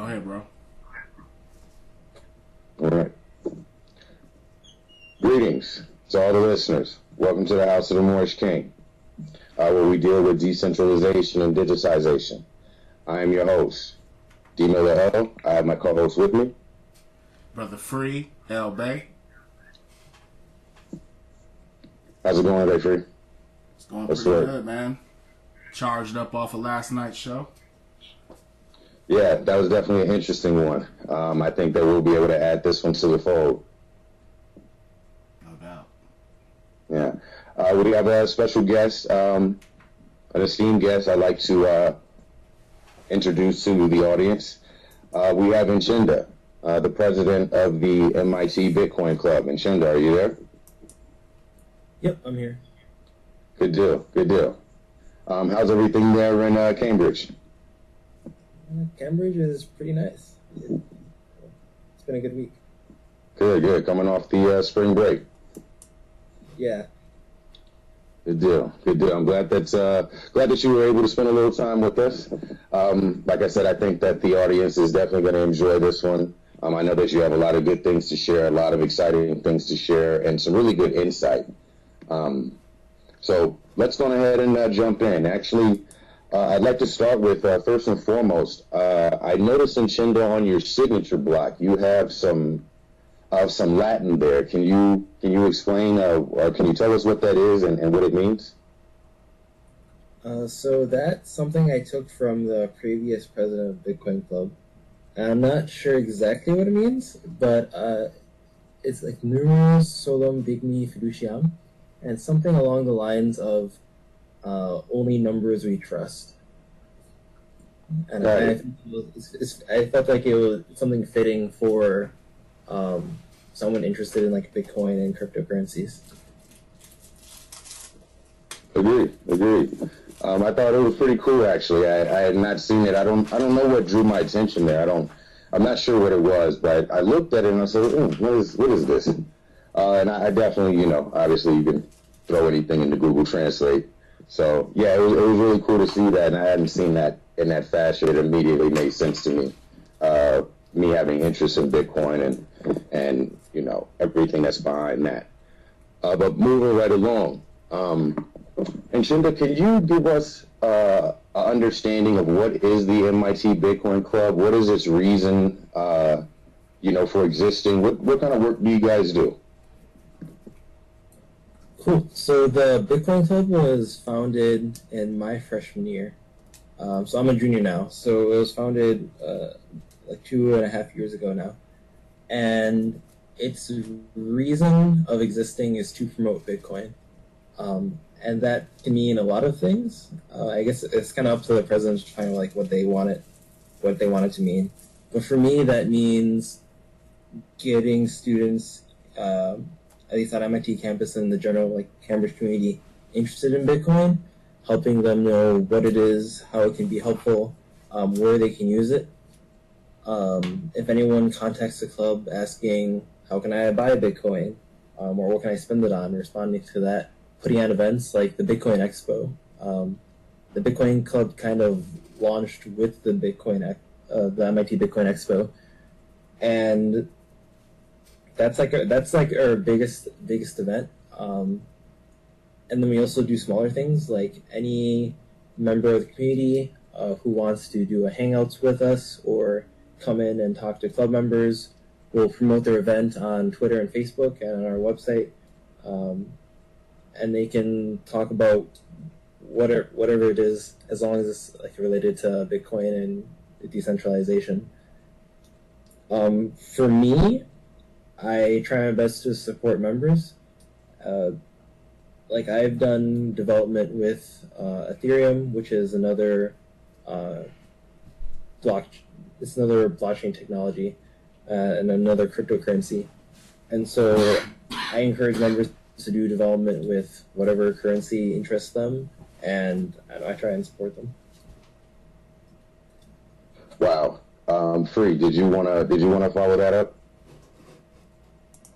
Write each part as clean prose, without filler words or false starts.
ahead, bro. All right. Greetings to all the listeners. Welcome to the House of the Moorish King, where we deal with decentralization and digitization. I am your host, D. Miller L. I have my co-host with me, Brother Free, L. Bay. How's it going today, Free? It's going pretty good, man. Charged up off of last night's show. Yeah, that was definitely an interesting one. I think that we'll be able to add this one to the fold. No doubt. Yeah. We have a special guest, an esteemed guest I'd like to introduce to the audience. We have Nchinda, the president of the MIT Bitcoin Club. Nchinda, are you there? Yep, I'm here. Good deal, good deal. How's everything there in Cambridge? Cambridge is pretty nice. It's been a good week. Good, good. Coming off the spring break. Yeah. Good deal, good deal. I'm glad that you were able to spend a little time with us. Like I said, I think that the audience is definitely going to enjoy this one. I know that you have a lot of good things to share, a lot of exciting things to share, and some really good insight. So let's go ahead and jump in. Actually, I'd like to start with, first and foremost, I noticed, Nchinda, on your signature block, you have some Latin there. Can you explain, or can you tell us what that is and what it means? So that's something I took from the previous president of Bitcoin Club. I'm not sure exactly what it means, but it's like Numerus Solum Digni Fiduciam, and something along the lines of only numbers we trust. And Right. I felt like it was something fitting for someone interested in like Bitcoin and cryptocurrencies. Agreed. I thought it was pretty cool, actually. I had not seen it. I don't know what drew my attention there. I'm not sure what it was, but I looked at it and I said, what is this? And I definitely, obviously you can throw anything into Google Translate. So yeah, it was really cool to see that, and I hadn't seen that in that fashion. It immediately made sense to me. Me having interest in Bitcoin and everything that's behind that. But moving right along, Nchinda, can you give us an understanding of what is the MIT Bitcoin Club? What is its reason, for existing? What kind of work do you guys do? Cool. So the Bitcoin Club was founded in my freshman year. So I'm a junior now. So it was founded like 2.5 years ago now. And its reason of existing is to promote Bitcoin. And that can mean a lot of things. I guess it's kind of up to the president to find like what they want it to mean. But for me, that means getting students, at least at MIT campus and the general like Cambridge community, interested in Bitcoin, helping them know what it is, how it can be helpful, where they can use it. If anyone contacts the club asking, how can I buy Bitcoin, or what can I spend it on, responding to that, putting on events like the Bitcoin Expo. The Bitcoin Club kind of launched with the the MIT Bitcoin Expo, and that's like our biggest event. And then we also do smaller things, like any member of the community who wants to do a hangouts with us or come in and talk to club members. We'll promote their event on Twitter and Facebook and on our website. And they can talk about whatever it is, as long as it's like related to Bitcoin and decentralization. For me, I try my best to support members. Like I've done development with Ethereum, which is another blockchain technology and another cryptocurrency. And so I encourage members to do development with whatever currency interests them, and I try and support them. Wow. Free, did you wanna follow that up?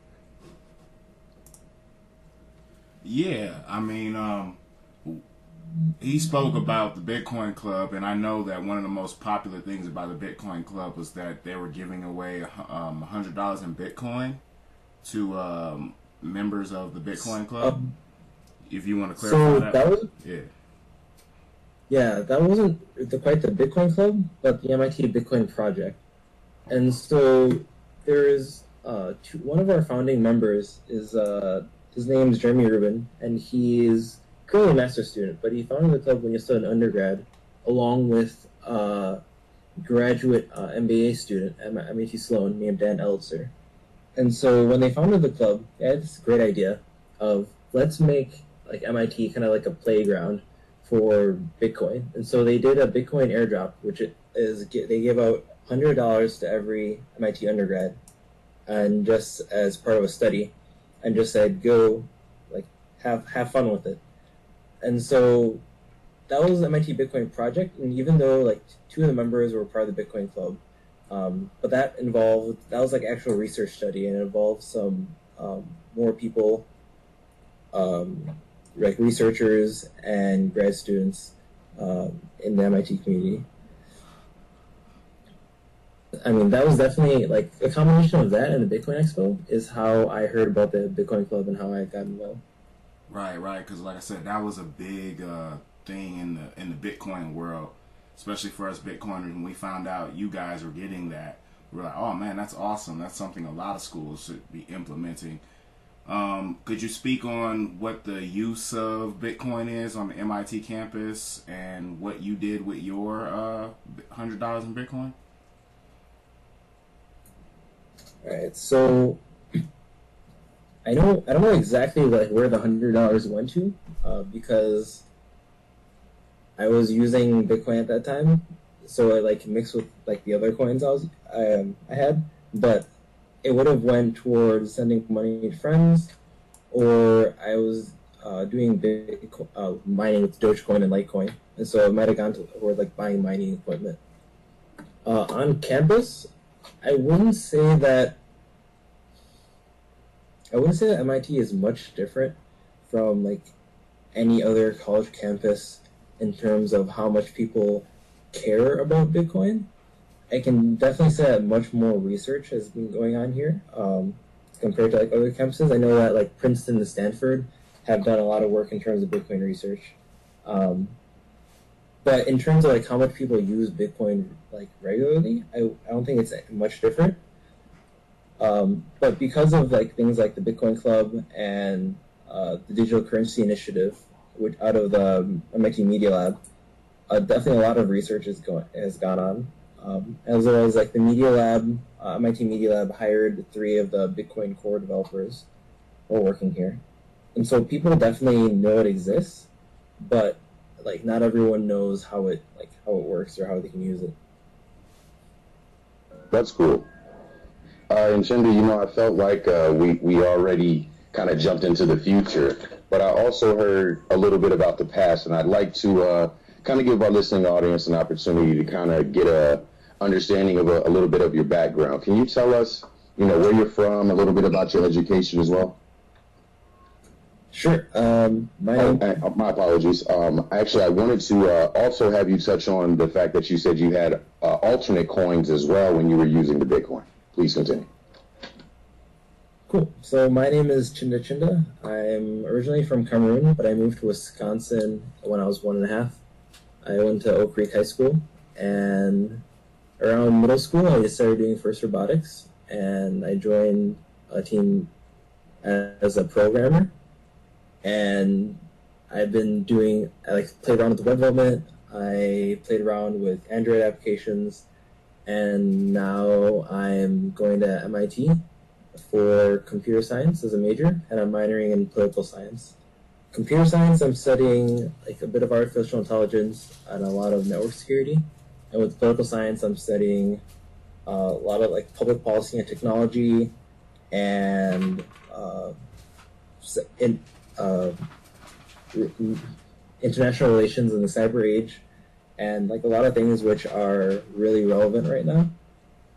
Yeah, I mean, he spoke about the Bitcoin Club, and I know that one of the most popular things about the Bitcoin Club was that they were giving away $100 in Bitcoin to members of the Bitcoin Club. If you want to clarify that was, yeah. Yeah, that wasn't quite the Bitcoin Club, but the MIT Bitcoin Project. And so there is one of our founding members is his name is Jeremy Rubin, and he's currently a master's student, but he founded the club when he was still an undergrad, along with a graduate MBA student at MIT Sloan named Dan Elitzer. And so when they founded the club, they had this great idea of let's make like MIT kind of like a playground for Bitcoin. And so they did a Bitcoin airdrop, which they give out $100 to every MIT undergrad, and just as part of a study, and just said go like have fun with it. And so that was the MIT Bitcoin project, and even though like two of the members were part of the Bitcoin Club, but that was like actual research study, and it involved some more people, like researchers and grad students in the MIT community. I mean, that was definitely like a combination of that and the Bitcoin Expo is how I heard about the Bitcoin Club and how I got involved. Right, because like I said, that was a big thing in the Bitcoin world, especially for us Bitcoiners. When we found out you guys were getting that, we were like, oh man, that's awesome. That's something a lot of schools should be implementing. Could you speak on what the use of Bitcoin is on the MIT campus and what you did with your $100 in Bitcoin? All right, so I don't know exactly like where the $100 went to, because I was using Bitcoin at that time, so it like mixed with like the other coins I had, but it would have went towards sending money to friends, or I was doing mining with Dogecoin and Litecoin, and so it might have gone toward like buying mining equipment. On campus, I wouldn't say that MIT is much different from like any other college campus in terms of how much people care about Bitcoin. I can definitely say that much more research has been going on here compared to like other campuses. I know that like Princeton and Stanford have done a lot of work in terms of Bitcoin research. But in terms of like how much people use Bitcoin like regularly, I don't think it's much different. But because of like things like the Bitcoin Club and the Digital Currency Initiative, which out of the MIT Media Lab, definitely a lot of research has gone on. As well as like the Media Lab, MIT Media Lab hired 3 of the Bitcoin core developers who are working here, and so people definitely know it exists, but like not everyone knows how it works or how they can use it. That's cool. And Chinda, I felt like we already kind of jumped into the future, but I also heard a little bit about the past, and I'd like to kind of give our listening audience an opportunity to kind of get a understanding of a little bit of your background. Can you tell us, where you're from, a little bit about your education as well? Sure. My apologies. Actually, I wanted to also have you touch on the fact that you said you had alternate coins as well when you were using the Bitcoin. Please continue. Cool. So my name is Chinda. I'm originally from Cameroon, but I moved to Wisconsin when I was 1.5. I went to Oak Creek High School, and around middle school, I just started doing FIRST Robotics, and I joined a team as a programmer. And I played around with web development. I played around with Android applications, and now I'm going to MIT for computer science as a major, and I'm minoring in political science. Computer science, I'm studying like a bit of artificial intelligence and a lot of network security. And with political science, I'm studying a lot of like public policy and technology, and international relations in the cyber age, and like a lot of things which are really relevant right now.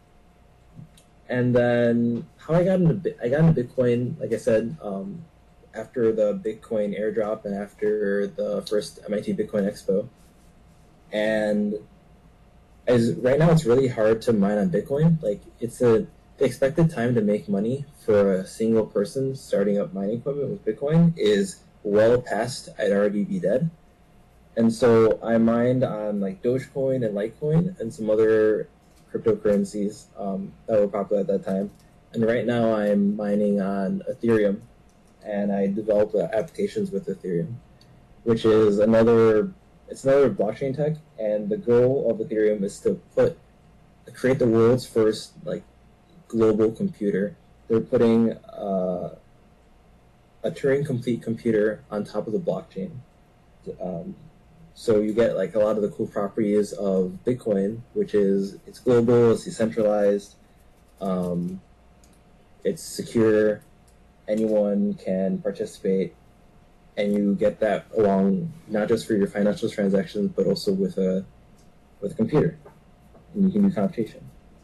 And then how I got into Bitcoin, like I said, after the Bitcoin airdrop and after the first MIT Bitcoin Expo. And as right now, it's really hard to mine on Bitcoin. Like the expected time to make money for a single person starting up mining equipment with Bitcoin is well past I'd already be dead. And so I mined on like Dogecoin and Litecoin and some other cryptocurrencies that were popular at that time. And right now I'm mining on Ethereum, and I develop applications with Ethereum, which is another blockchain tech. And the goal of Ethereum is to create the world's first like global computer. They're putting a Turing complete computer on top of the blockchain. So you get like a lot of the cool properties of Bitcoin, which is it's global, it's decentralized, it's secure, anyone can participate, and you get that along not just for your financial transactions, but also with a computer, and you can do computation.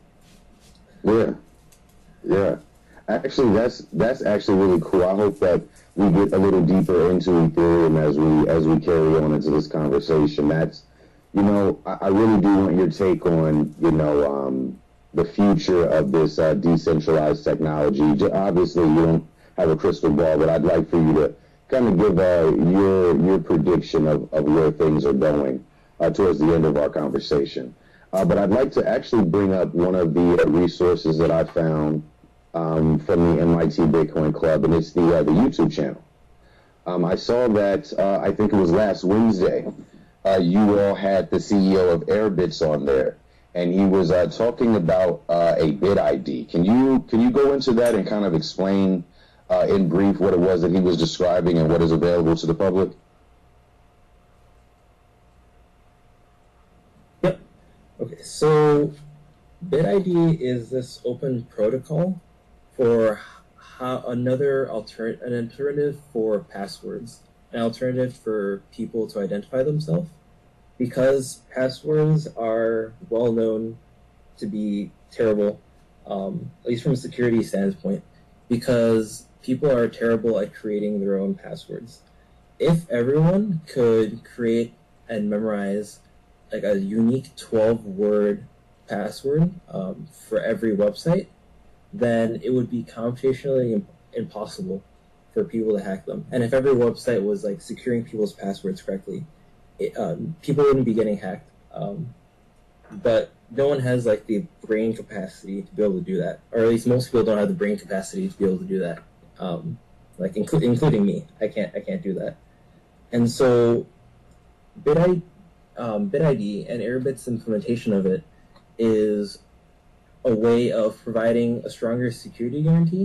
Yeah. Actually, that's actually really cool. I hope that we get a little deeper into Ethereum as we carry on into this conversation. That's, I really do want your take on, the future of this decentralized technology. Obviously, you don't have a crystal ball, but I'd like for you to kind of give your prediction of where things are going towards the end of our conversation. But I'd like to actually bring up one of the resources that I found from the MIT Bitcoin Club, and it's the YouTube channel. I saw that, I think it was last Wednesday, you all had the CEO of Airbits on there, and he was talking about a BitID. Can you go into that and kind of explain in brief what it was that he was describing and what is available to the public? Yep. Okay, so BitID is this open protocol for an alternative for passwords, an alternative for people to identify themselves, because passwords are well known to be terrible, at least from a security standpoint, because people are terrible at creating their own passwords. If everyone could create and memorize like a unique 12-word password for every website, then it would be computationally impossible for people to hack them. And if every website was like securing people's passwords correctly, people wouldn't be getting hacked. But no one has like the brain capacity to be able to do that, or at least most people don't have the brain capacity to be able to do that. Like including me, I can't do that. And so BitID and Airbit's implementation of it is a way of providing a stronger security guarantee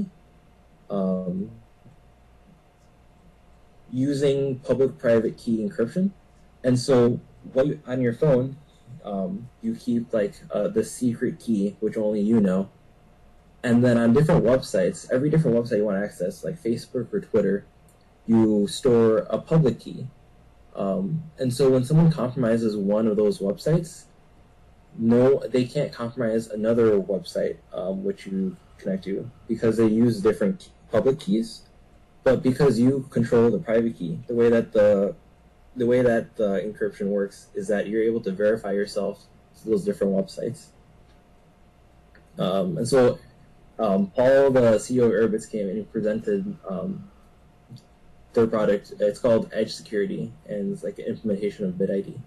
using public-private key encryption. And so on your phone, you keep like the secret key, which only you know. And then on different websites, every different website you want to access, like Facebook or Twitter, you store a public key. And so when someone compromises one of those websites, they can't compromise another website which you connect to, because they use different public keys. But because you control the private key, the way that the encryption works is that you're able to verify yourself to those different websites. And so Paul, the CEO of Airbits, came and he presented their product. It's called Edge Security, and it's like an implementation of BitID.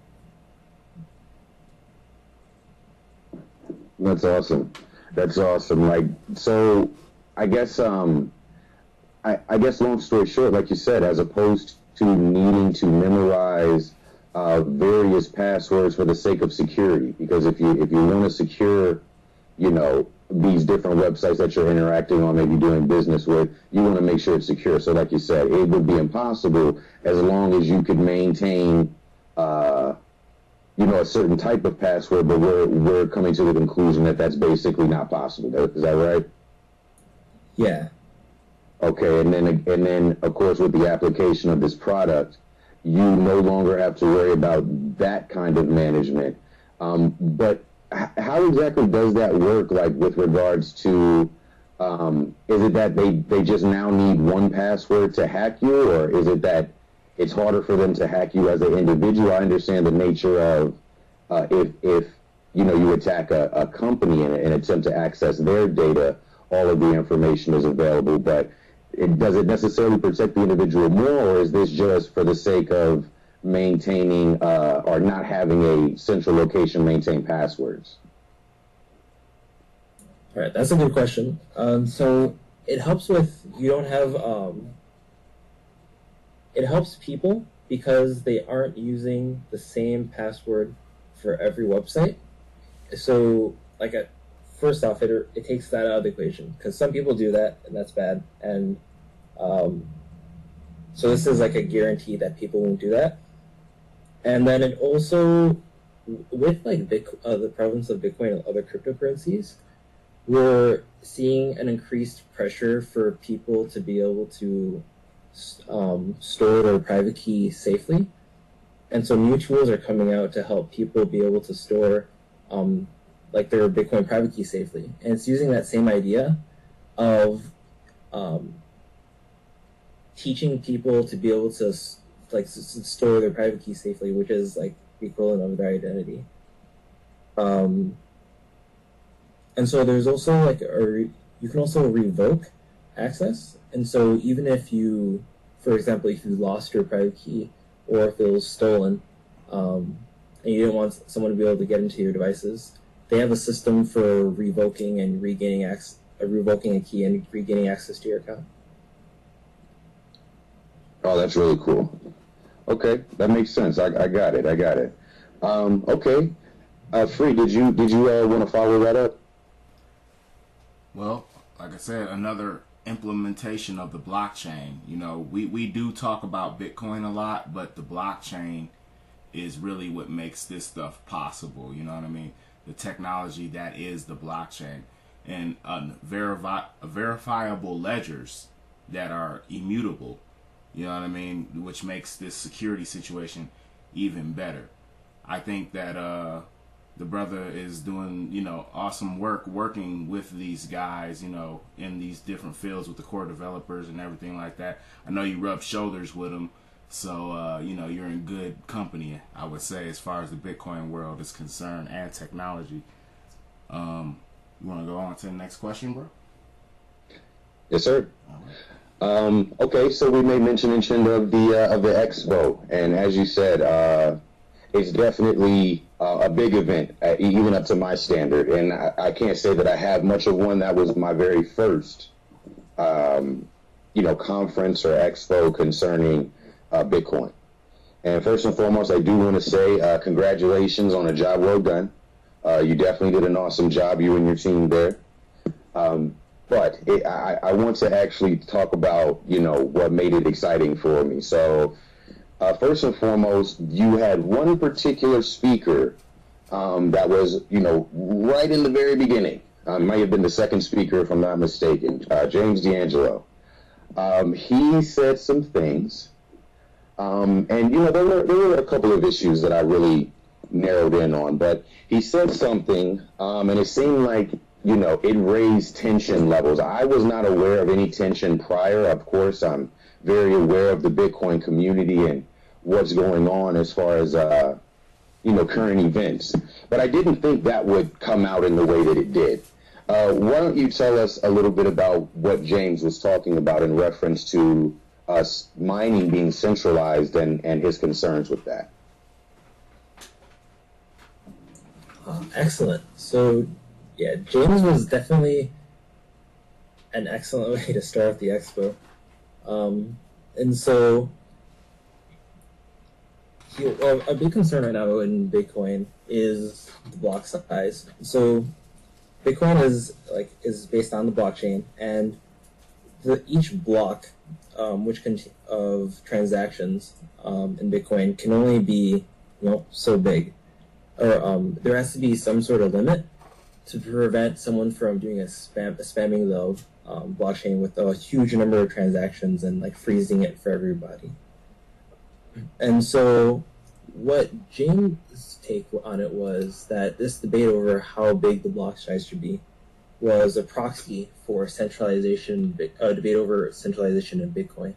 That's awesome. Like, so I guess I guess long story short, like you said, as opposed to needing to memorize various passwords for the sake of security, because if you want to secure, these different websites that you're interacting on, maybe doing business with, you want to make sure it's secure. So like you said, it would be impossible as long as you could maintain a certain type of password, but we're coming to the conclusion that that's basically not possible. Is that right? Yeah. Okay, and then of course with the application of this product, you no longer have to worry about that kind of management. But how exactly does that work, like with regards to Is it that they just now need one password to hack you, or is it that it's harder for them to hack you as an individual? I understand the nature of if you attack a company and attempt to access their data, all of the information is available, but does it necessarily protect the individual more, or is this just for the sake of maintaining or not having a central location maintain passwords? All right, that's a good question. So it helps with you don't have it helps people because they aren't using the same password for every website. So first off, it takes that out of the equation because some people do that and that's bad. And so this is like a guarantee that people won't do that. And then it also, with like the prevalence of Bitcoin and other cryptocurrencies, we're seeing an increased pressure for people to be able to store their private key safely. And so new tools are coming out to help people be able to store their Bitcoin private key safely. And it's using that same idea of teaching people to be able to store their private key safely, which is like the equivalent of their identity. And so there's also you can also revoke access. And so even if you, for example, if you lost your private key or if it was stolen, and you didn't want someone to be able to get into your devices, they have a system for revoking and regaining revoking a key and regaining access to your account. Oh, that's really cool. Okay, that makes sense. I got it. Okay. Free, did you want to follow that up? Well, like I said, another implementation of the blockchain. We do talk about Bitcoin a lot, but the blockchain is really what makes this stuff possible. You know what I mean? The technology that is the blockchain and verifiable ledgers that are immutable. You know what I mean? Which makes this security situation even better. I think that the brother is doing, awesome work working with these guys, in these different fields with the core developers and everything like that. I know you rub shoulders with them, so, you're in good company, I would say, as far as the Bitcoin world is concerned and technology. You want to go on to the next question, bro? Yes, sir. All right. Okay, so we made mention of the expo, and as you said, it's definitely a big event, even up to my standard. And I can't say that I have much of one. That was my very first, conference or expo concerning Bitcoin. And first and foremost, I do want to say congratulations on a job well done. You definitely did an awesome job, you and your team there. But I want to actually talk about, what made it exciting for me. So first and foremost, you had one particular speaker that was, right in the very beginning. Might have been the second speaker, if I'm not mistaken, James D'Angelo. He said some things, and, there were a couple of issues that I really narrowed in on. But he said something, and it seemed like, it raised tension levels. I was not aware of any tension prior. Of course, I'm very aware of the Bitcoin community and what's going on as far as, current events. But I didn't think that would come out in the way that it did. Why don't you tell us a little bit about what James was talking about in reference to us mining being centralized and his concerns with that? Excellent. So, yeah, James was definitely an excellent way to start the expo. And so, a big concern right now in Bitcoin is the block size. So, Bitcoin is based on the blockchain, and each block, of transactions in Bitcoin can only be so big, or there has to be some sort of limit to prevent someone from doing spamming the blockchain with a huge number of transactions and freezing it for everybody. And so what James' take on it was that this debate over how big the block size should be was a proxy for centralization, debate over centralization in Bitcoin.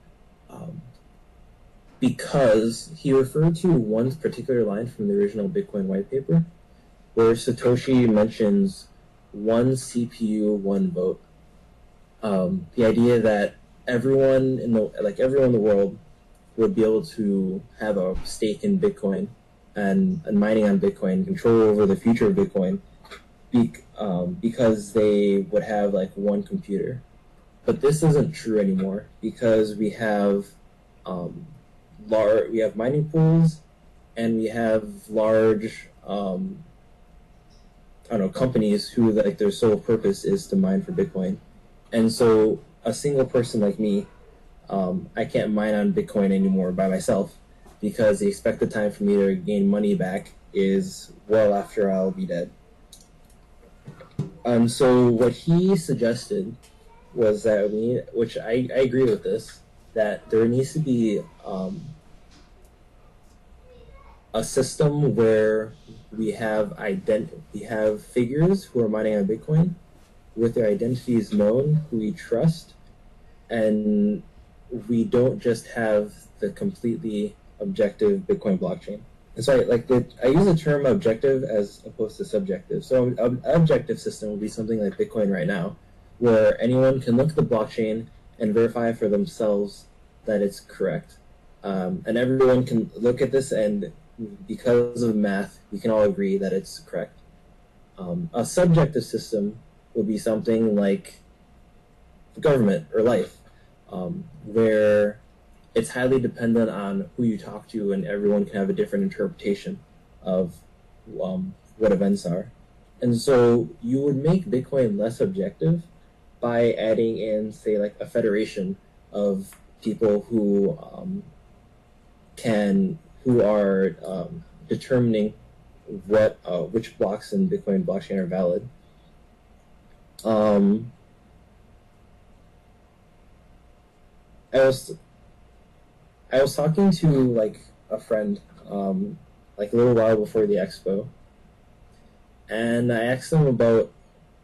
Because he referred to one particular line from the original Bitcoin white paper, where Satoshi mentions one CPU, one vote. The idea that everyone in the world would be able to have a stake in Bitcoin and mining on Bitcoin, control over the future of Bitcoin, because they would have like one computer. But this isn't true anymore because we have mining pools and we have large companies who like their sole purpose is to mine for Bitcoin. And so a single person like me, I can't mine on Bitcoin anymore by myself because the expected time for me to gain money back is well after I'll be dead. So what he suggested was that which I agree with this, that there needs to be a system where we have figures who are mining on Bitcoin with their identities known, who we trust, and we don't just have the completely objective Bitcoin blockchain. And so I use the term objective as opposed to subjective. So an objective system would be something like Bitcoin right now, where anyone can look at the blockchain and verify for themselves that it's correct. And everyone can look at this, and because of math, we can all agree that it's correct. A subjective system would be something like the government or life, where it's highly dependent on who you talk to, and everyone can have a different interpretation of what events are. And so you would make Bitcoin less objective by adding in, say, like a federation of people who are determining which blocks in Bitcoin blockchain are valid. I was talking to like a friend like a little while before the expo, and I asked him about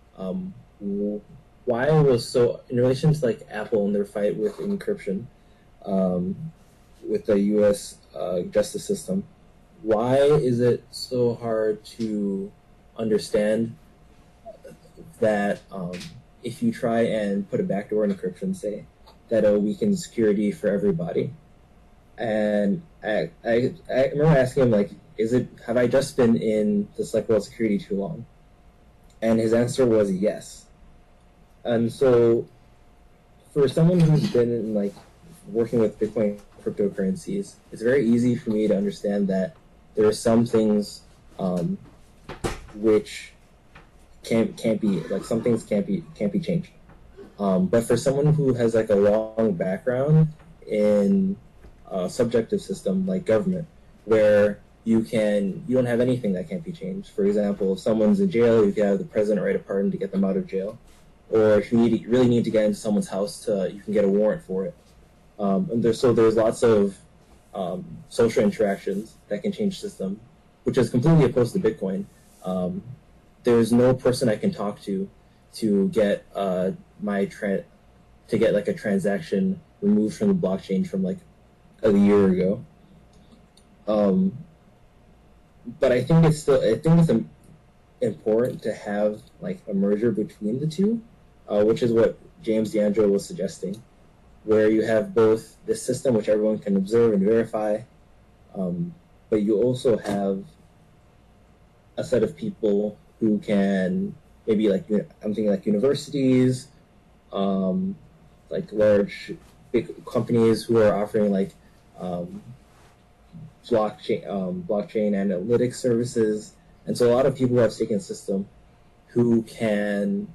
why it was so, in relation to like Apple and their fight with encryption with the U.S. Justice system. Why is it so hard to understand that if you try and put a backdoor encryption, say, that it'll weaken security for everybody? And I remember asking him, like, have I just been in the world security too long? And his answer was yes. And so for someone who's been in, like, working with Bitcoin cryptocurrencies, it's very easy for me to understand that there are some things which can't be, like, some things can't be changed. But for someone who has like a long background in a subjective system like government, where you don't have anything that can't be changed. For example, if someone's in jail, you can have the president write a pardon to get them out of jail. Or if you really need to get into someone's house, you can get a warrant for it. And there's lots of social interactions that can change system, which is completely opposed to Bitcoin. There's no person I can talk to get like a transaction removed from the blockchain from like a year ago. But I think it's important to have like a merger between the two, which is what James DeAndre was suggesting, where you have both this system which everyone can observe and verify, but you also have a set of people who can maybe like, I'm thinking like universities, like large big companies who are offering like blockchain analytics services, and so a lot of people who have stake in the system who can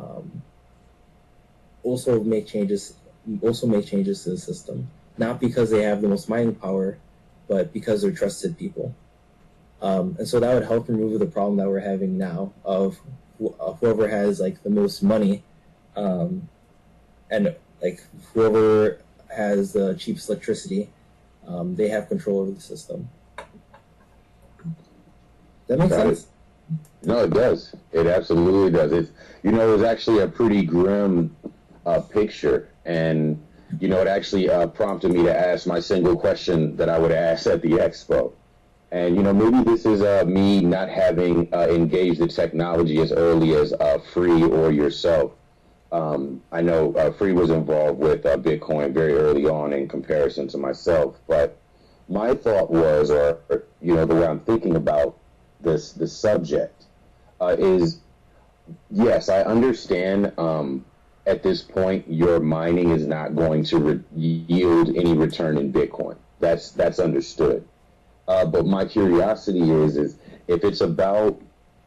also make changes to the system, not because they have the most mining power, but because they're trusted people. And so that would help remove the problem that we're having now of whoever has like the most money, and like whoever has the cheapest electricity, they have control over the system. That makes sense. No, it does. It absolutely does. It's actually a pretty grim picture, and it actually prompted me to ask my single question that I would ask at the expo. And maybe this is me not having engaged the technology as early as Free or yourself. I know Free was involved with Bitcoin very early on in comparison to myself, but my thought was, or the way I'm thinking about the subject is, yes, I understand at this point your mining is not going to yield any return in Bitcoin. That's understood. But my curiosity is if it's about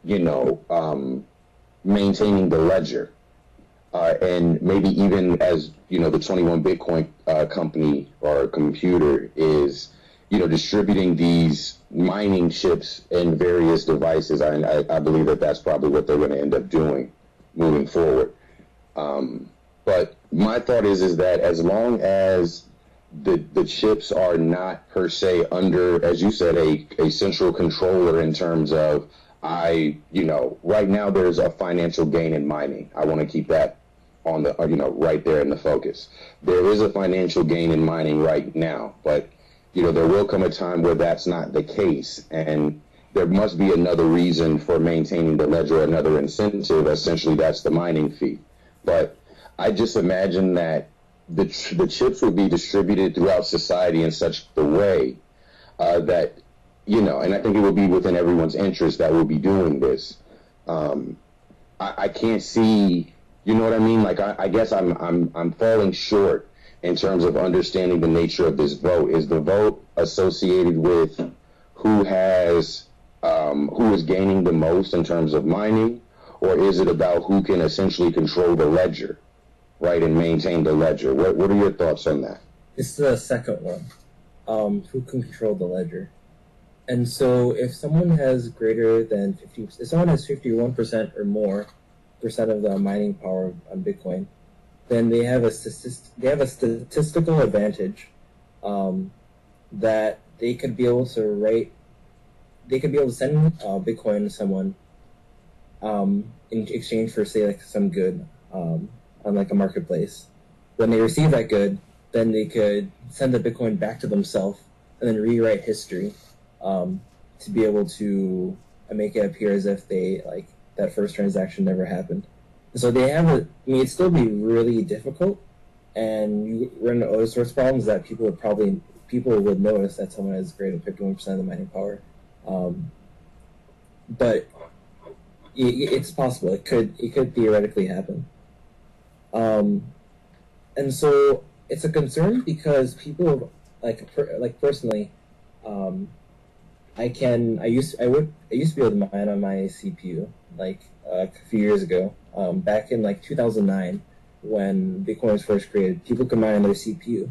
maintaining the ledger, and maybe even as the 21 Bitcoin company or computer is distributing these mining chips in various devices. I believe that's probably what they're going to end up doing moving forward. But my thought is that as long as the chips are not per se under, as you said, a central controller in terms of right now there's a financial gain in mining. I want to keep that on the right there in the focus. There is a financial gain in mining right now, but there will come a time where that's not the case, and there must be another reason for maintaining the ledger, another incentive. Essentially, that's the mining fee. But I just imagine that the chips would be distributed throughout society in such a way that, and I think it would be within everyone's interest that will be doing this. I can't see, you know what I mean? Like, I guess I'm falling short in terms of understanding the nature of this vote. Is the vote associated with who is gaining the most in terms of mining, or is it about who can essentially control the ledger, right, and maintain the ledger? What are your thoughts on that? It's the second one. Who can control the ledger? And so if someone has greater than 50, if someone has 51% or more percent of the mining power on Bitcoin, then they have a statistical advantage that they could be able to send Bitcoin to someone in exchange for, say, like some good on like a marketplace. When they receive that good, then they could send the Bitcoin back to themselves and then rewrite history to be able to make it appear as if they that first transaction never happened. So they have it'd still be really difficult, and you run into other sorts of problems that people would notice that someone has greater than 51% of the mining power. But it's possible. It could theoretically happen. And so it's a concern because people personally, I used to be able to mine on my CPU a few years ago, back in 2009 when Bitcoin was first created. People could mine on their CPU,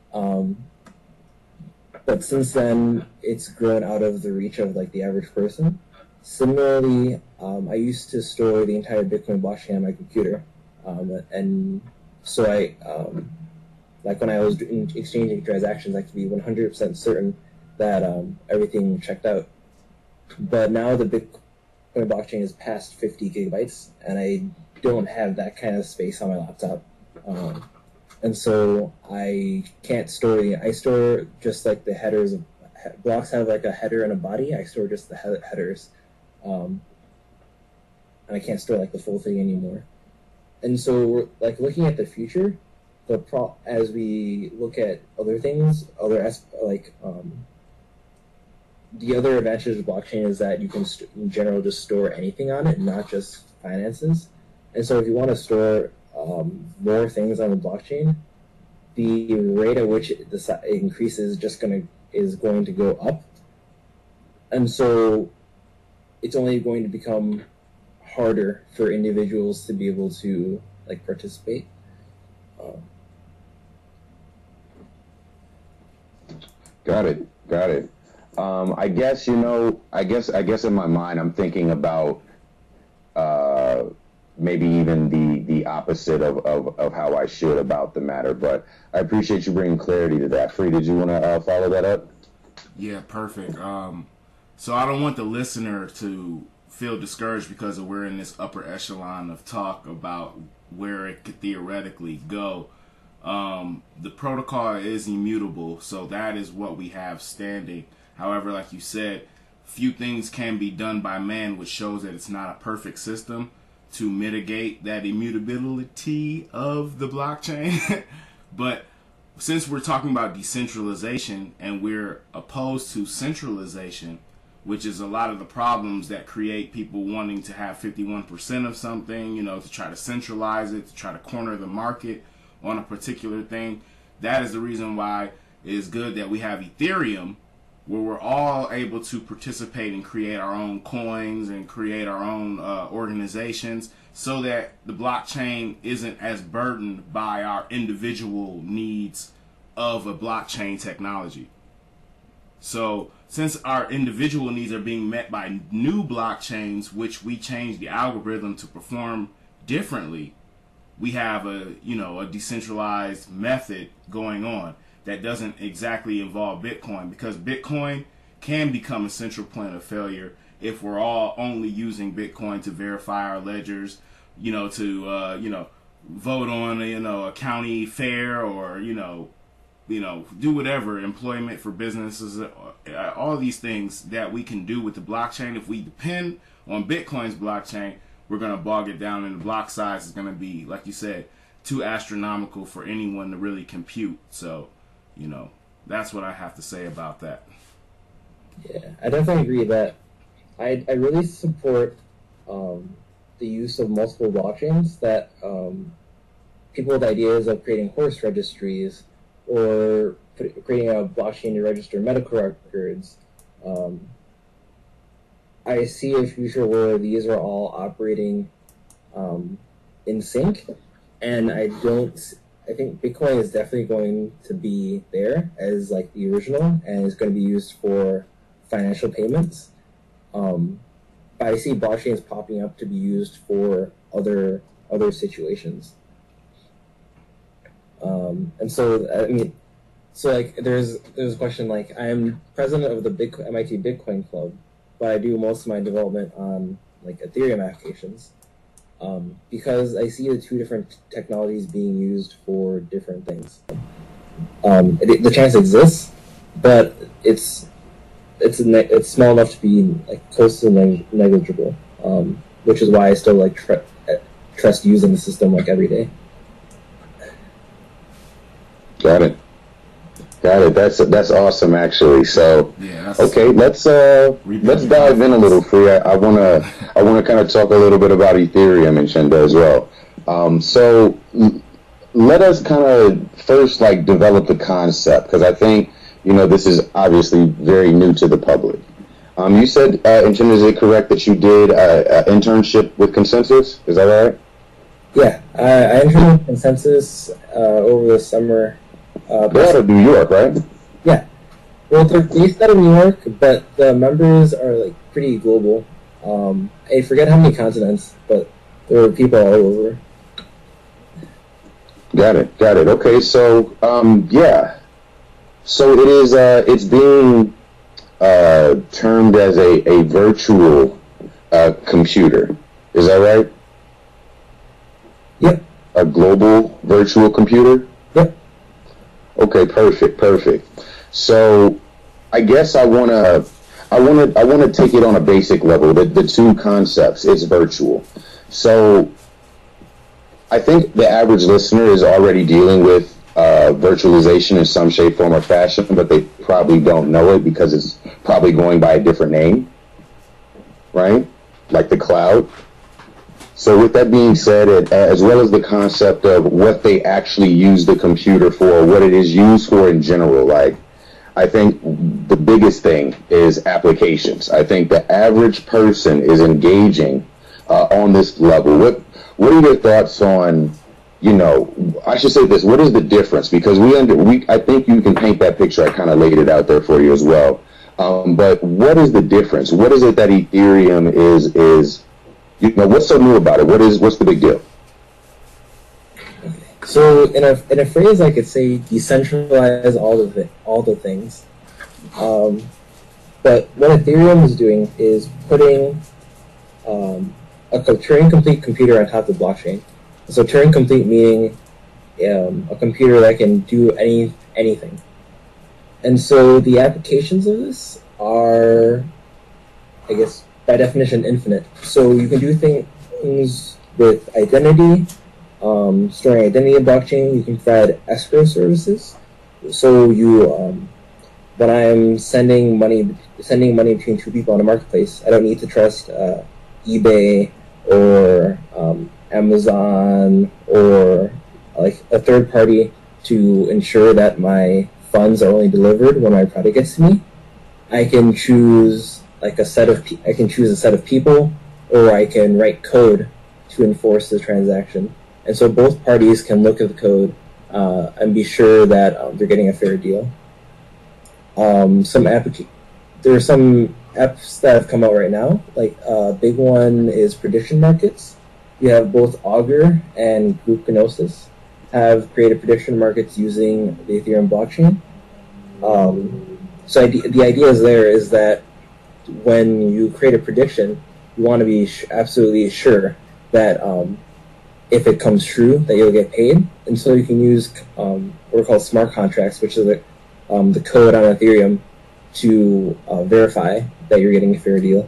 but since then it's grown out of the reach of the average person. Similarly, I used to store the entire Bitcoin blockchain on my computer, and so I when I was exchanging transactions, I could be 100% certain that everything checked out. But now the Bitcoin blockchain is past 50 gigabytes, and I don't have that kind of space on my laptop. And so I can't store I store just the headers. Blocks have a header and a body. I store just the headers. And I can't store the full thing anymore. And so we're looking at the future, as we look at other things, the other advantage of blockchain is that you can, in general, just store anything on it, not just finances. And so if you want to store more things on the blockchain, the rate at which it increases is going to go up. And so it's only going to become harder for individuals to be able to participate. Got it. I guess in my mind I'm thinking about maybe even the opposite of how I should about the matter. But I appreciate you bringing clarity to that. Free, did you want to follow that up? Yeah, perfect. So I don't want the listener to feel discouraged because we're in this upper echelon of talk about where it could theoretically go. The protocol is immutable, so that is what we have standing. However, like you said, few things can be done by man, which shows that it's not a perfect system to mitigate that immutability of the blockchain. But since we're talking about decentralization and we're opposed to centralization, which is a lot of the problems that create people wanting to have 51% of something, you know, to try to centralize it, to try to corner the market on a particular thing. That is the reason why it is good that we have Ethereum, where we're all able to participate and create our own coins and create our own organizations, so that the blockchain isn't as burdened by our individual needs of a blockchain technology. So since our individual needs are being met by new blockchains, which we change the algorithm to perform differently, we have a decentralized method going on that doesn't exactly involve Bitcoin, because Bitcoin can become a central point of failure if we're all only using Bitcoin to verify our ledgers, to vote on a county fair, or do whatever, employment for businesses, all these things that we can do with the blockchain. If we depend on Bitcoin's blockchain, we're going to bog it down, and the block size is going to be, like you said, too astronomical for anyone to really compute. So, that's what I have to say about that. Yeah, I definitely agree that I really support the use of multiple blockchains, that people with ideas of creating horse registries or creating a blockchain to register medical records. I see a future where these are all operating in sync, and I think Bitcoin is definitely going to be there as like the original, and it's going to be used for financial payments. But I see blockchains popping up to be used for other situations. And so, there's a question, like, I'm president of the MIT Bitcoin Club, but I do most of my development on like Ethereum applications, because I see the two different technologies being used for different things. The chance exists, but it's small enough to be like close to negligible, which is why I still like trust using the system like every day. Got it. That's awesome, actually. So, yeah, okay, let's dive in a little, Free. I wanna kind of talk a little bit about Ethereum and Chenda as well. So let us kind of first develop the concept, because I think this is obviously very new to the public. You said, and Chenda, is it correct that you did an internship with ConsenSys? Is that right? Yeah, I interned with ConsenSys over the summer. They're out of New York, right? Yeah. Well, they're based out of New York, but the members are pretty global. I forget how many continents, but there were people all over. Got it. Okay, so yeah. So it is. It's being termed as a virtual computer. Is that right? Yep. A global virtual computer. Yep. Okay, perfect. So, I guess I wanna take it on a basic level. The two concepts. It's virtual. So, I think the average listener is already dealing with virtualization in some shape, form, or fashion, but they probably don't know it because it's probably going by a different name, right? Like the cloud. So with that being said, as well as the concept of what they actually use the computer for, what it is used for in general, I think the biggest thing is applications. I think the average person is engaging on this level. What are your thoughts on, I should say this, what is the difference? Because I think you can paint that picture. I kind of laid it out there for you as well. But what is the difference? What is it that Ethereum is what's so new about it? What's the big deal? So in a phrase, I could say decentralize all the things. But what Ethereum is doing is putting a Turing complete computer on top of the blockchain. So Turing complete meaning a computer that can do anything. And so the applications of this are, I guess, by definition, infinite. So you can do things with identity, storing identity in blockchain. You can provide escrow services. So when I'm sending money between two people on a marketplace, I don't need to trust eBay or Amazon or like a third party to ensure that my funds are only delivered when my product gets to me. I can choose a set of people, or I can write code to enforce the transaction. And so both parties can look at the code and be sure that they're getting a fair deal. There are some apps that have come out right now. Like a big one is prediction markets. You have both Augur and Group Gnosis have created prediction markets using the Ethereum blockchain. So the idea is that when you create a prediction, you want to be absolutely sure that if it comes true, that you'll get paid. And so you can use what are called smart contracts, which is the code on Ethereum to verify that you're getting a fair deal.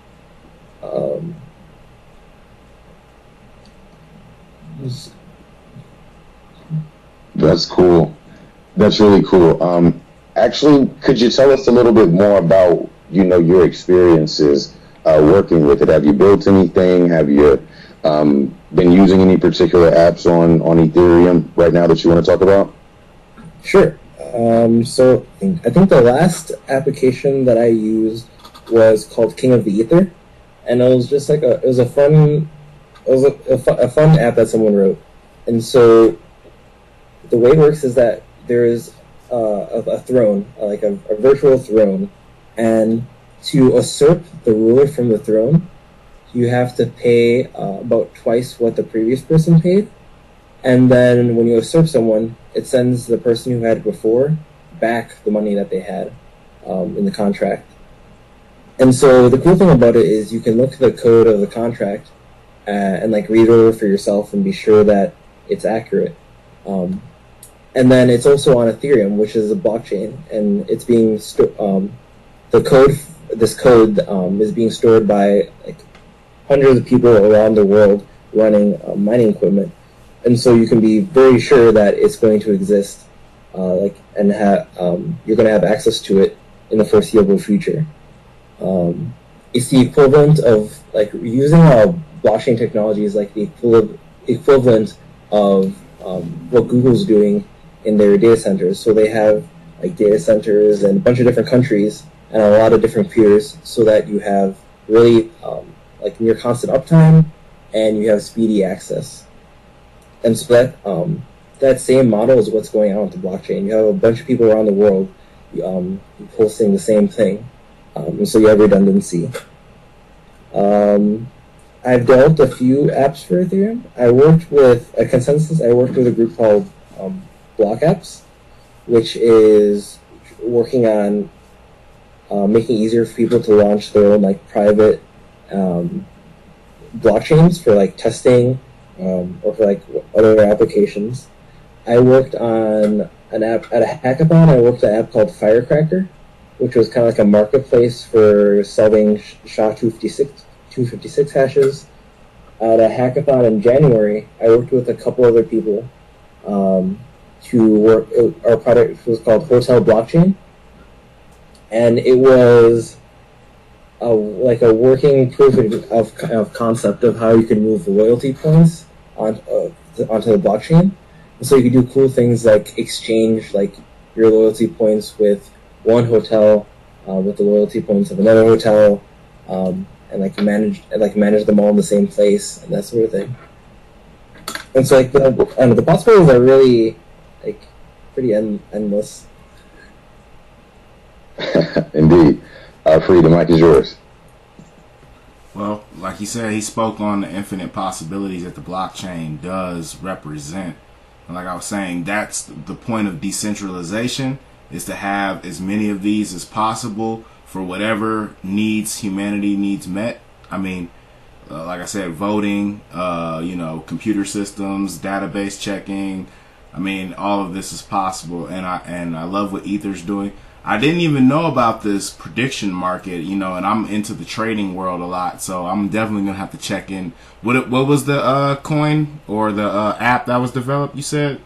That's cool. That's really cool. Actually, could you tell us a little bit more about, your experiences working with it? Have you built anything? Have you been using any particular apps on Ethereum right now that you want to talk about? Sure. So I think the last application that I used was called King of the Ether, and it was just like a fun app that someone wrote. And so the way it works is that there is a throne, like a virtual throne, and to usurp the ruler from the throne, you have to pay about twice what the previous person paid. And then when you usurp someone, it sends the person who had it before back the money that they had in the contract. And so the cool thing about it is you can look at the code of the contract and like read it over for yourself and be sure that it's accurate. And then it's also on Ethereum, which is a blockchain, and it's being this code is being stored by like hundreds of people around the world running mining equipment. And so you can be very sure that it's going to exist, you're going to have access to it in the foreseeable future. It's the equivalent of like using blockchain technology is like the equivalent of what Google's doing in their data centers. So they have like data centers in a bunch of different countries and a lot of different peers, so that you have really like near constant uptime and you have speedy access. And so that same model is what's going on with the blockchain. You have a bunch of people around the world posting the same thing, and so you have redundancy. I've developed a few apps for Ethereum. I worked with a consensus. I worked with a group called Block Apps, which is working on making it easier for people to launch their own like private blockchains for like testing or for like other applications. I worked on an app at a hackathon. I worked on an app called Firecracker, which was kind of like a marketplace for selling SHA-256 hashes. At a hackathon in January, I worked with a couple other people to work. Our product was called Hotel Blockchain, and it was like a working proof of concept of how you can move loyalty points onto the blockchain. And so you can do cool things like exchange like your loyalty points with one hotel with the loyalty points of another hotel, and manage them all in the same place and that sort of thing. And so like the possibilities are really like pretty endless. Indeed. Free, the mic is yours. Well, like he said, he spoke on the infinite possibilities that the blockchain does represent. And like I was saying, that's the point of decentralization, is to have as many of these as possible for whatever needs humanity needs met. I mean, like I said, voting, computer systems, database checking. I mean, all of this is possible, and I love what Ether's doing. I didn't even know about this prediction market, and I'm into the trading world a lot, so I'm definitely gonna have to check in. What was the coin or the app that was developed? You said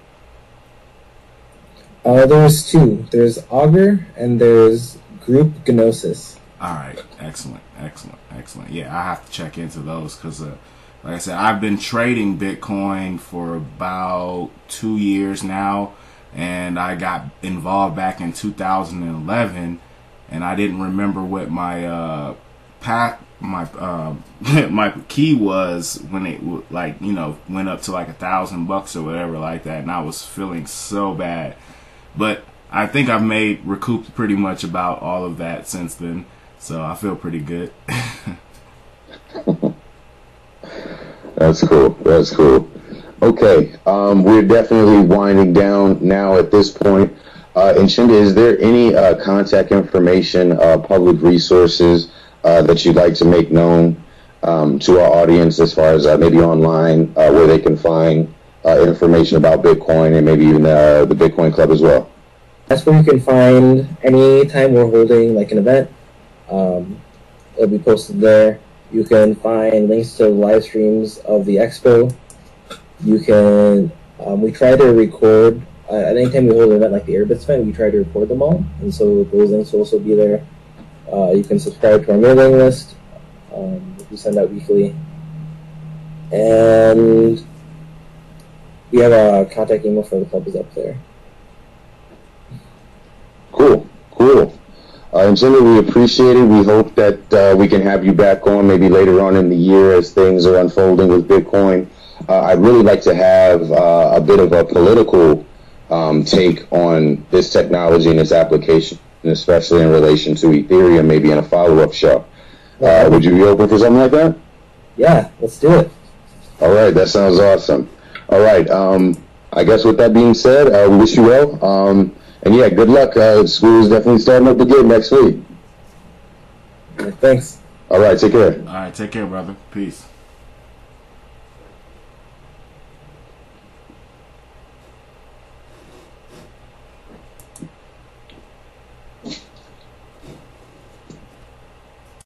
there's two. There's Augur and there's Group Gnosis. All right, excellent. Yeah, I have to check into those because, like I said, I've been trading Bitcoin for about 2 years now. And I got involved back in 2011, and I didn't remember what my my key was when it went up to like $1,000 or whatever like that, and I was feeling so bad. But I think I've recouped pretty much about all of that since then, so I feel pretty good. That's cool. Okay, we're definitely winding down now at this point. And Chinda, is there any contact information, public resources that you'd like to make known to our audience as far as maybe online where they can find information about Bitcoin and maybe even the Bitcoin Club as well? That's where you can find any time we're holding like an event. It'll be posted there. You can find links to live streams of the expo. You can, we try to record, at any time we hold an event like the Airbits event, we try to record them all, and so those links will also be there. You can subscribe to our mailing list, we send out weekly. And we have a contact email for the club is up there. Cool. And Chinda, we appreciate it. We hope that we can have you back on maybe later on in the year as things are unfolding with Bitcoin. I'd really like to have a bit of a political take on this technology and its application, especially in relation to Ethereum, maybe in a follow-up show. Would you be open for something like that? Yeah, let's do it. All right, that sounds awesome. All right, I guess with that being said, we wish you well. And yeah, good luck. School is definitely starting up again next week. Thanks. All right, take care. All right, take care, brother. Peace.